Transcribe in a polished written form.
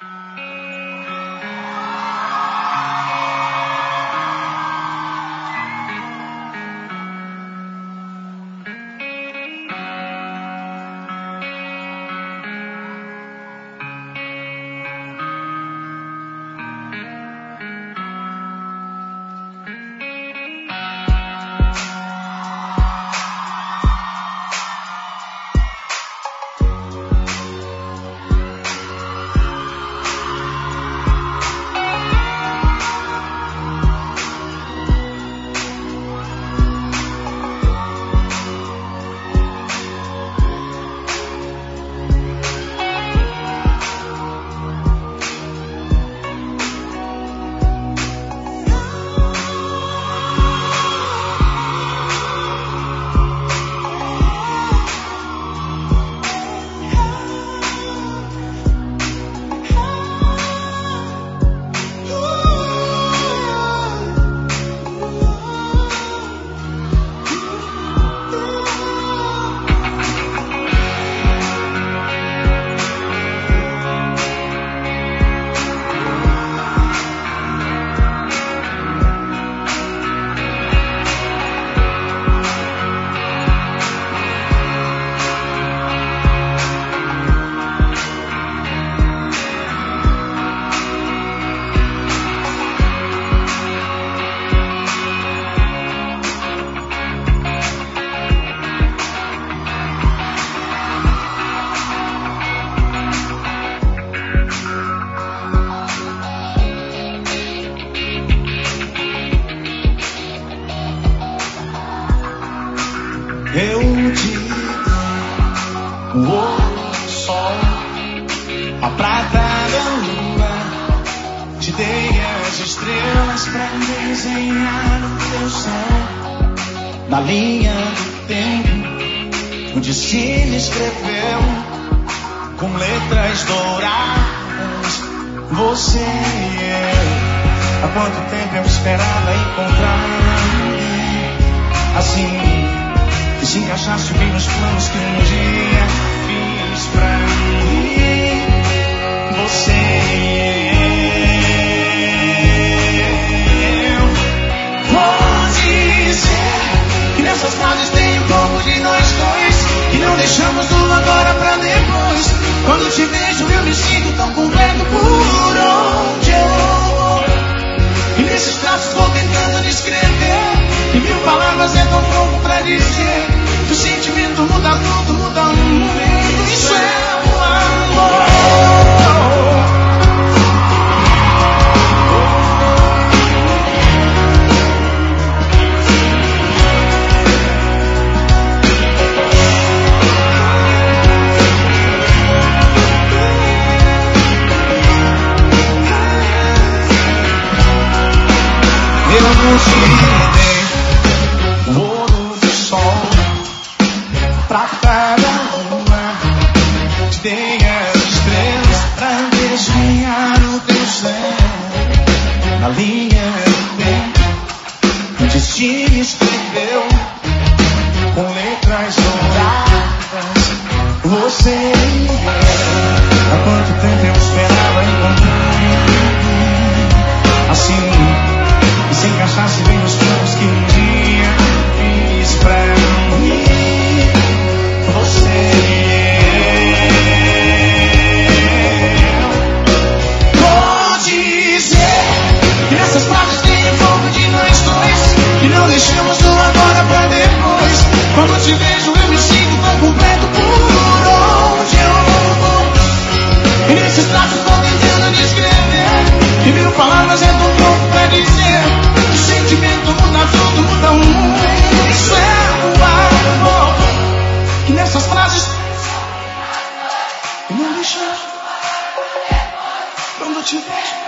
Eu te dei o ouro, o sol, a prata da lua. Te dei as estrelas pra desenhar o teu céu. Na linha do tempo, o destino escreveu com letras douradas você e eu. Há quanto tempo eu esperava encontrar alguém assim, que se encaixasse bem nos planos que um dia fiz pra mim. Você e eu. Vou dizer que nessas frases tem um pouco de nós dois, que não deixamos do agora pra depois. Quando te vejo eu me sinto tão completo por onde eu vou. E nesses traços vou tentando descrever, e mil palavras é tão pouco pra dizer. O sentimento muda tudo, muda o mundo. Isso é o amor. Eu não te dei o ouro do sol, prata da lua. Te dei as estrelas pra desenhar o teu céu. Na linha do tempo, o destino escreveu com letras douradas você e eu. Há quanto tempo eu esperava encontrar assim, e se encaixasse bem nos planos que um dia fiz pra mim. Você e eu. Vou dizer que nessas frases tem um pouco de nós dois, que não deixamos do agora pra depois. Quando te vejo eu me sinto tão completo por onde eu vou. E nesses traços vou tentando descrever, e mil palavras é tão pouco pra dizer. O sentimento muda tudo, muda o mundo. Isso é o amor. Que nessas frases eu não deixo. Quando te vejo